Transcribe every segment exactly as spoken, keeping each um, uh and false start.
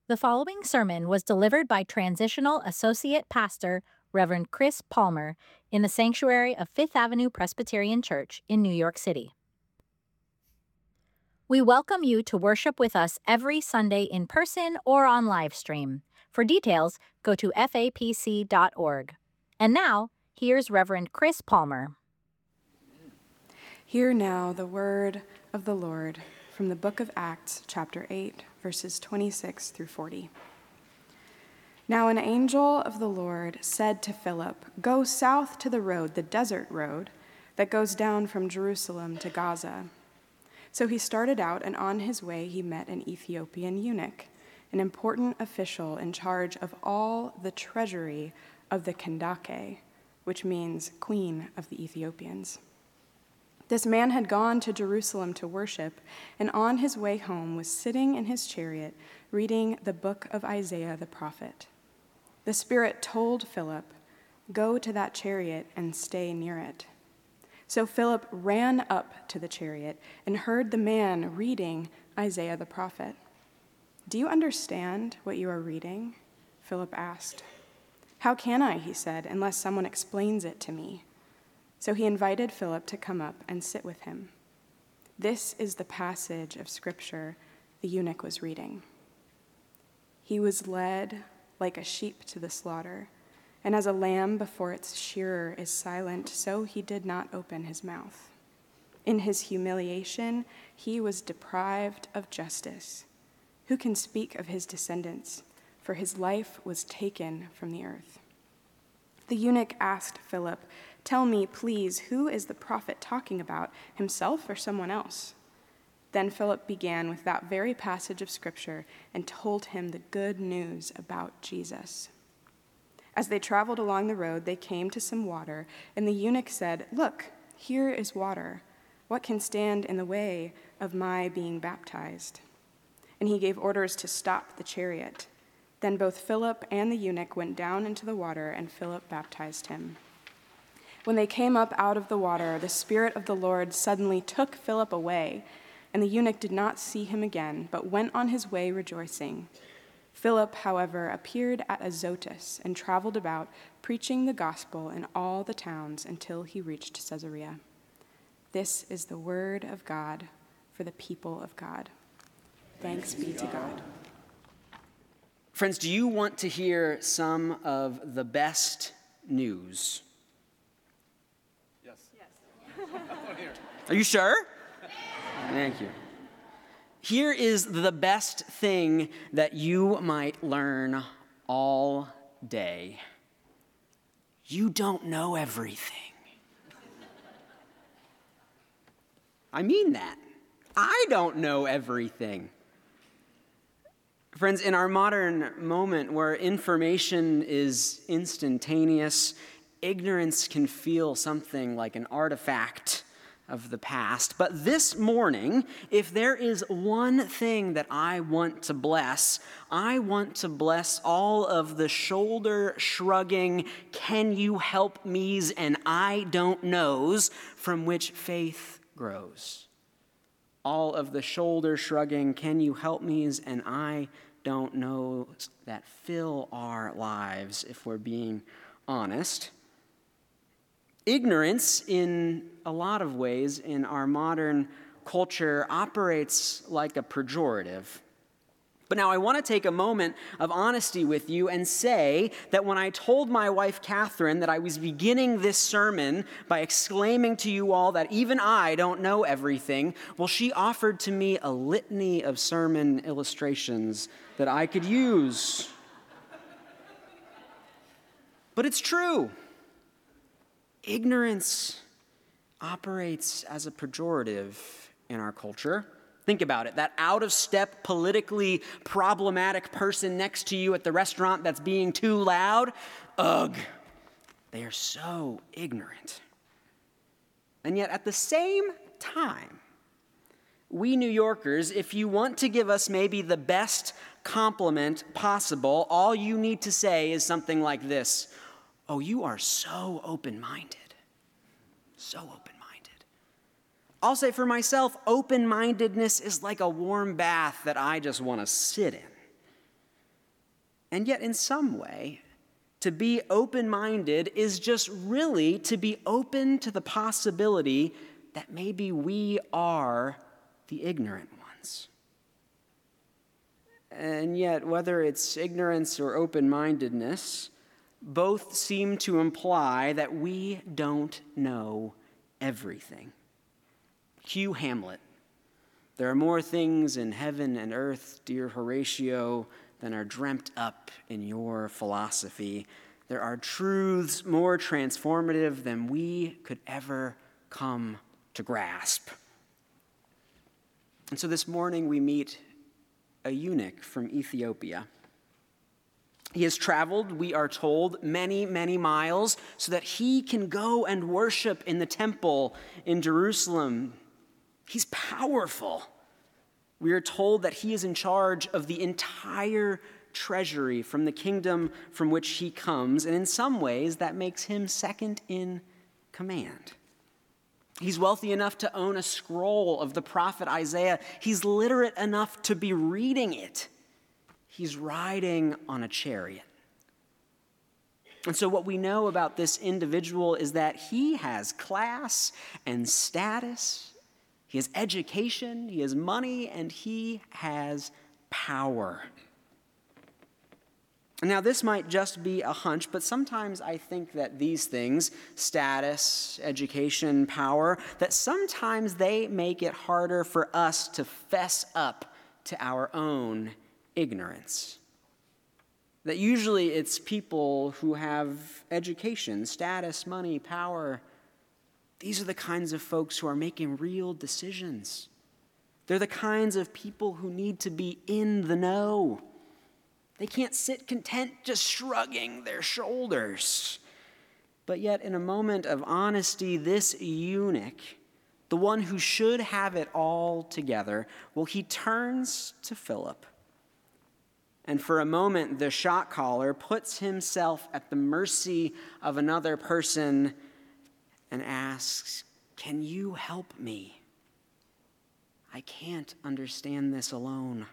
The following sermon was delivered by Transitional Associate Pastor Reverend Chris Palmer in the sanctuary of Fifth Avenue Presbyterian Church in New York City. We welcome you to worship with us every Sunday in person or on live stream. For details, go to f a p c dot org. And now, here's Reverend Chris Palmer. Hear now the word of the Lord from the book of Acts, chapter eight, verses twenty-six through forty. Now an angel of the Lord said to Philip, "Go south to the road, the desert road, that goes down from Jerusalem to Gaza." So he started out, and on his way he met an Ethiopian eunuch, an important official in charge of all the treasury of the Kandake, which means Queen of the Ethiopians. This man had gone to Jerusalem to worship, and on his way home was sitting in his chariot reading the book of Isaiah the prophet. The Spirit told Philip, "Go to that chariot and stay near it." So Philip ran up to the chariot and heard the man reading Isaiah the prophet. "Do you understand what you are reading?" Philip asked. "How can I," he said, "unless someone explains it to me?" So he invited Philip to come up and sit with him. This is the passage of Scripture the eunuch was reading. "He was led like a sheep to the slaughter, and as a lamb before its shearer is silent, so he did not open his mouth. In his humiliation, he was deprived of justice. Who can speak of his descendants? For his life was taken from the earth." The eunuch asked Philip, "Tell me, please, who is the prophet talking about, himself or someone else?" Then Philip began with that very passage of Scripture and told him the good news about Jesus. As they traveled along the road, they came to some water, and the eunuch said, "Look, here is water. What can stand in the way of my being baptized?" And he gave orders to stop the chariot. Then both Philip and the eunuch went down into the water, and Philip baptized him. When they came up out of the water, the Spirit of the Lord suddenly took Philip away, and the eunuch did not see him again, but went on his way rejoicing. Philip, however, appeared at Azotus and traveled about, preaching the gospel in all the towns until he reached Caesarea. This is the word of God for the people of God. Thanks be to God. Friends, do you want to hear some of the best news? Yes. Are you sure? Thank you. Here is the best thing that you might learn all day. You don't know everything. I mean that. I don't know everything. Friends, in our modern moment where information is instantaneous, ignorance can feel something like an artifact of the past. But this morning, if there is one thing that I want to bless, I want to bless all of the shoulder-shrugging, can you help me's and I don't knows from which faith grows. All of the shoulder-shrugging, can you help me's and I don't know that fill our lives, if we're being honest. Ignorance, in a lot of ways, in our modern culture, operates like a pejorative. But now I want to take a moment of honesty with you and say that when I told my wife, Catherine, that I was beginning this sermon by exclaiming to you all that even I don't know everything, well, she offered to me a litany of sermon illustrations that I could use. But it's true. Ignorance operates as a pejorative in our culture. Think about it. That out-of-step, politically problematic person next to you at the restaurant that's being too loud, ugh, they are so ignorant. And yet at the same time, we New Yorkers, if you want to give us maybe the best compliment possible, all you need to say is something like this: "Oh, you are so open-minded, so open-minded." I'll say for myself, open-mindedness is like a warm bath that I just want to sit in. And yet, in some way, to be open-minded is just really to be open to the possibility that maybe we are the ignorant ones. And yet, whether it's ignorance or open-mindedness, both seem to imply that we don't know everything. Cue Hamlet. There are more things in heaven and earth, dear Horatio, than are dreamt up in your philosophy. There are truths more transformative than we could ever come to grasp. And so this morning we meet a eunuch from Ethiopia. He has traveled, we are told, many, many miles so that he can go and worship in the temple in Jerusalem. He's powerful. We are told that he is in charge of the entire treasury from the kingdom from which he comes, and in some ways that makes him second in command. He's wealthy enough to own a scroll of the prophet Isaiah. He's literate enough to be reading it. He's riding on a chariot. And so what we know about this individual is that he has class and status. He has education, he has money, and he has power. Now, this might just be a hunch, but sometimes I think that these things, status, education, power, that sometimes they make it harder for us to fess up to our own ignorance. That usually it's people who have education, status, money, power. These are the kinds of folks who are making real decisions. They're the kinds of people who need to be in the know. They can't sit content just shrugging their shoulders. But yet, in a moment of honesty, this eunuch, the one who should have it all together, well, he turns to Philip. And for a moment, the shot caller puts himself at the mercy of another person and asks, "Can you help me? I can't understand this alone."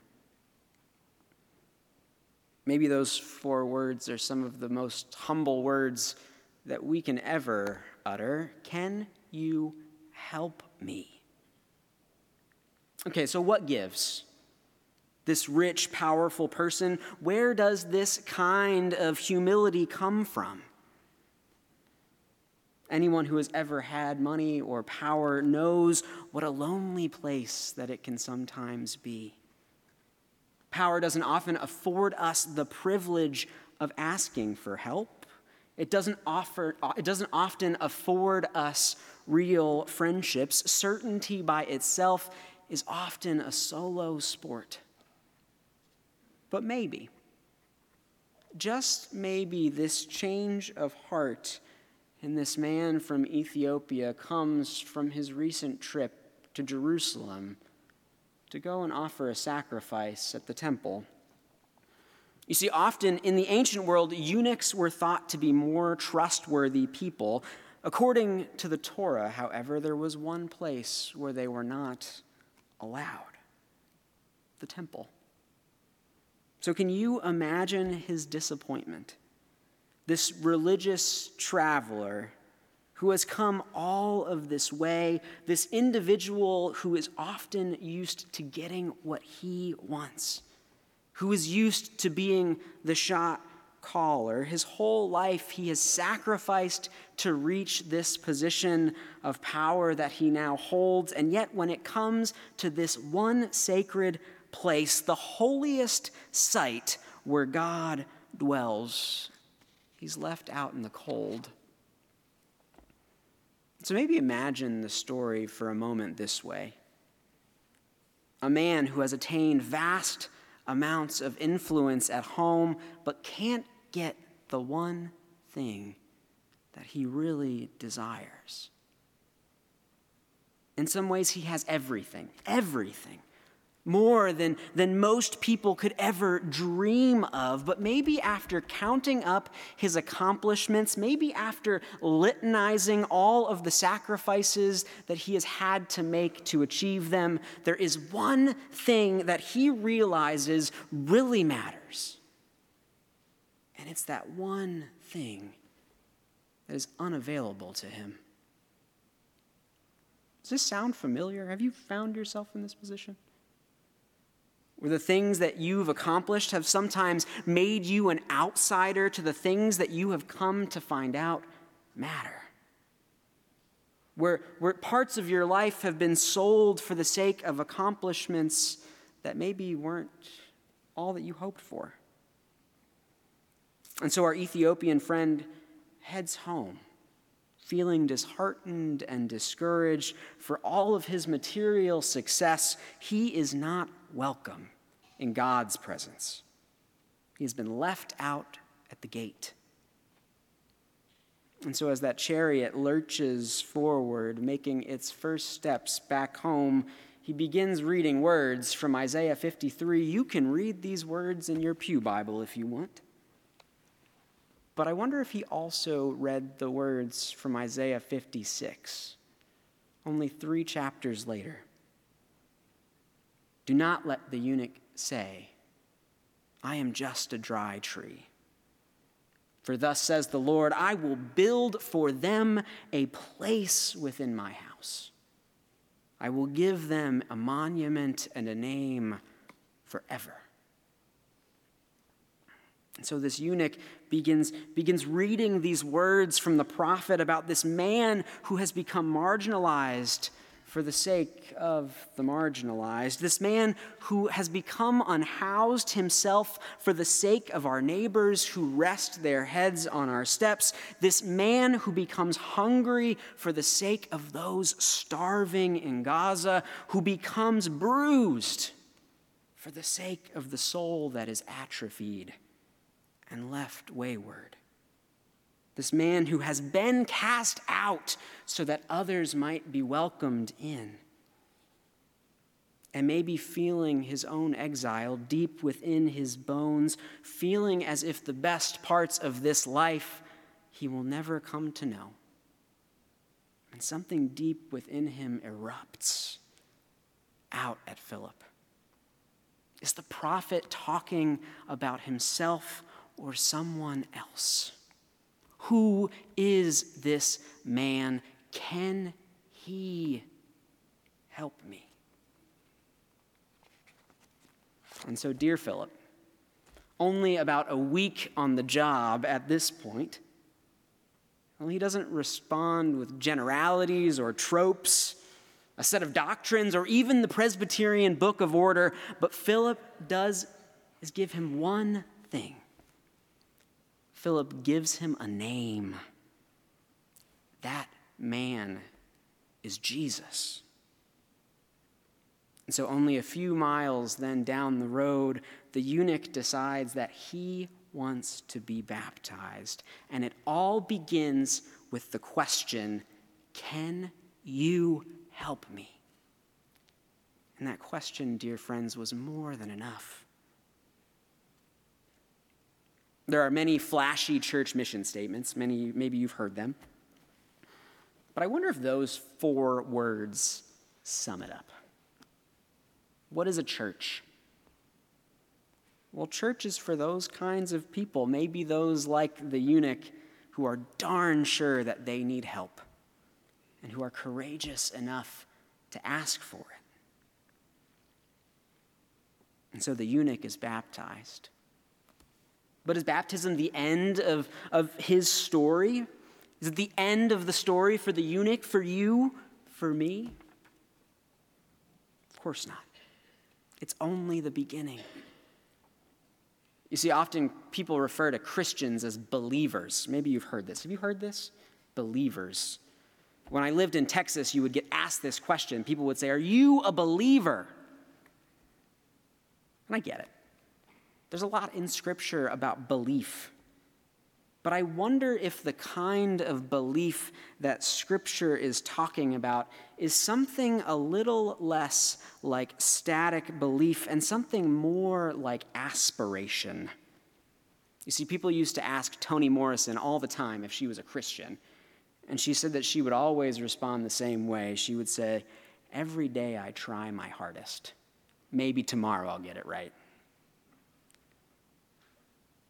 Maybe those four words are some of the most humble words that we can ever utter. Can you help me? Okay, so what gives? This rich, powerful person, where does this kind of humility come from? Anyone who has ever had money or power knows what a lonely place that it can sometimes be. Power doesn't often afford us the privilege of asking for help. It doesn't offer, it doesn't often afford us real friendships. Certainty by itself is often a solo sport. But maybe, just maybe, this change of heart in this man from Ethiopia comes from his recent trip to Jerusalem to go and offer a sacrifice at the temple. You see, often in the ancient world, eunuchs were thought to be more trustworthy people. According to the Torah, however, there was one place where they were not allowed: the temple. So can you imagine his disappointment? This religious traveler who has come all of this way, this individual who is often used to getting what he wants, who is used to being the shot caller. His whole life he has sacrificed to reach this position of power that he now holds, and yet when it comes to this one sacred place, the holiest site where God dwells, he's left out in the cold. So maybe imagine the story for a moment this way. A man who has attained vast amounts of influence at home, but can't get the one thing that he really desires. In some ways, he has everything, everything. More than, than most people could ever dream of. But maybe after counting up his accomplishments, maybe after litanizing all of the sacrifices that he has had to make to achieve them, there is one thing that he realizes really matters. And it's that one thing that is unavailable to him. Does this sound familiar? Have you found yourself in this position? Where the things that you've accomplished have sometimes made you an outsider to the things that you have come to find out matter. Where, where parts of your life have been sold for the sake of accomplishments that maybe weren't all that you hoped for. And so our Ethiopian friend heads home, feeling disheartened and discouraged. For all of his material success, he is not welcome in God's presence. He has been left out at the gate. And so as that chariot lurches forward, making its first steps back home, he begins reading words from Isaiah fifty-three. You can read these words in your pew Bible if you want. But I wonder if he also read the words from Isaiah fifty-six, only three chapters later. Do not let the eunuch say, I am just a dry tree. For thus says the Lord, I will build for them a place within my house. I will give them a monument and a name forever. And so this eunuch begins, begins reading these words from the prophet about this man who has become marginalized for the sake of the marginalized. This man who has become unhoused himself for the sake of our neighbors who rest their heads on our steps. This man who becomes hungry for the sake of those starving in Gaza, who becomes bruised for the sake of the soul that is atrophied and left wayward. This man who has been cast out so that others might be welcomed in. And maybe feeling his own exile deep within his bones, feeling as if the best parts of this life he will never come to know. And something deep within him erupts out at Philip. Is the prophet talking about himself or someone else? Who is this man? Can he help me? And so, dear Philip, only about a week on the job at this point, well, he doesn't respond with generalities or tropes, a set of doctrines, or even the Presbyterian Book of Order, but Philip does is give him one thing. Philip gives him a name. That man is Jesus. And so only a few miles then down the road, the eunuch decides that he wants to be baptized. And it all begins with the question, can you help me? And that question, dear friends, was more than enough. There are many flashy church mission statements. Many, maybe you've heard them. But I wonder if those four words sum it up. What is a church? Well, church is for those kinds of people, maybe those like the eunuch who are darn sure that they need help and who are courageous enough to ask for it. And so the eunuch is baptized. But is baptism the end of, of his story? Is it the end of the story for the eunuch, for you, for me? Of course not. It's only the beginning. You see, often people refer to Christians as believers. Maybe you've heard this. Have you heard this? Believers. When I lived in Texas, you would get asked this question. People would say, are you a believer? And I get it. There's a lot in Scripture about belief. But I wonder if the kind of belief that Scripture is talking about is something a little less like static belief and something more like aspiration. You see, people used to ask Toni Morrison all the time if she was a Christian. And she said that she would always respond the same way. She would say, every day I try my hardest. Maybe tomorrow I'll get it right.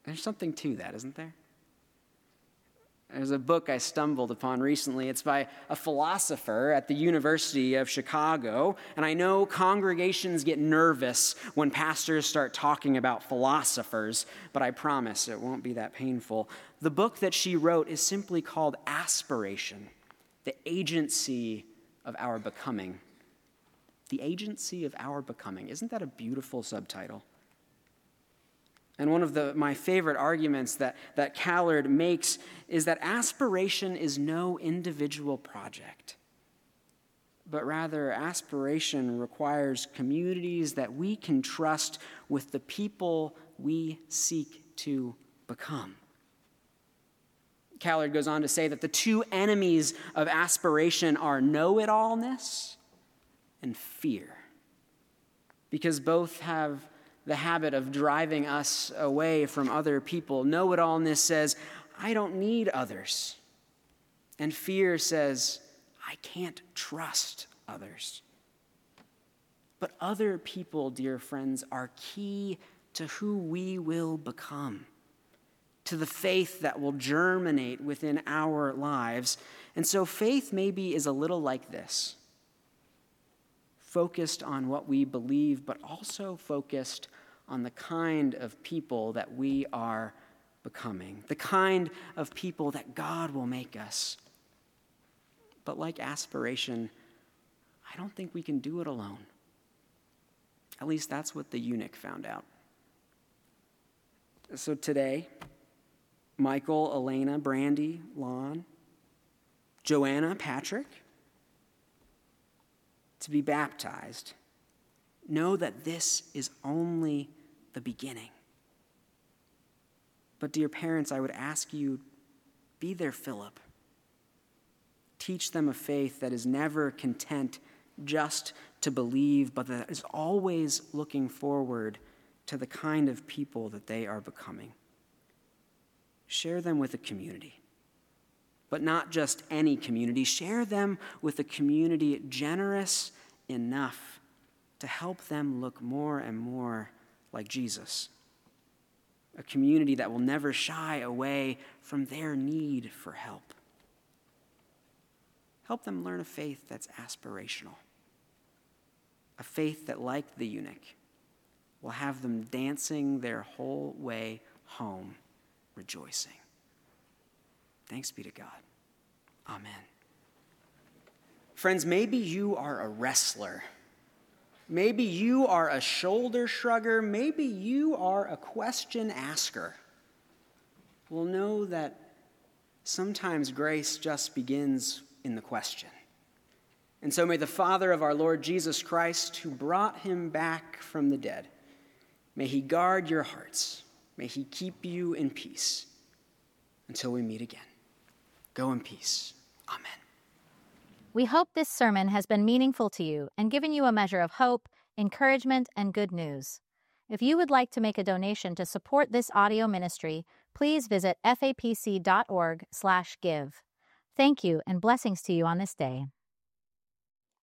There's something to that, isn't there? There's a book I stumbled upon recently. It's by a philosopher at the University of Chicago. And I know congregations get nervous when pastors start talking about philosophers, but I promise it won't be that painful. The book that she wrote is simply called Aspiration, the Agency of Our Becoming. The Agency of Our Becoming. Isn't that a beautiful subtitle? And one of the, my favorite arguments that, that Callard makes is that aspiration is no individual project, but rather aspiration requires communities that we can trust with the people we seek to become. Callard goes on to say that the two enemies of aspiration are know-it-allness and fear, because both have the habit of driving us away from other people. Know-it-allness says, I don't need others. And fear says, I can't trust others. But other people, dear friends, are key to who we will become, to the faith that will germinate within our lives. And so faith maybe is a little like this, focused on what we believe, but also focused on the kind of people that we are becoming, the kind of people that God will make us. But like aspiration, I don't think we can do it alone. At least that's what the eunuch found out. So today, Michael, Elena, Brandy, Lon, Joanna, Patrick, to be baptized, know that this is only the beginning. But dear parents, I would ask you, be their Philip. Teach them a faith that is never content just to believe, but that is always looking forward to the kind of people that they are becoming. Share them with a community, but not just any community. Share them with a community generous enough to help them look more and more like Jesus. A community that will never shy away from their need for help. Help them learn a faith that's aspirational. A faith that, like the eunuch, will have them dancing their whole way home, rejoicing. Thanks be to God. Amen. Friends, maybe you are a wrestler. Maybe you are a shoulder shrugger. Maybe you are a question asker. Well, know that sometimes grace just begins in the question. And so may the Father of our Lord Jesus Christ, who brought him back from the dead, may he guard your hearts. May he keep you in peace until we meet again. Go in peace. Amen. We hope this sermon has been meaningful to you and given you a measure of hope, encouragement, and good news. If you would like to make a donation to support this audio ministry, please visit f a p c dot org slash give. Thank you and blessings to you on this day.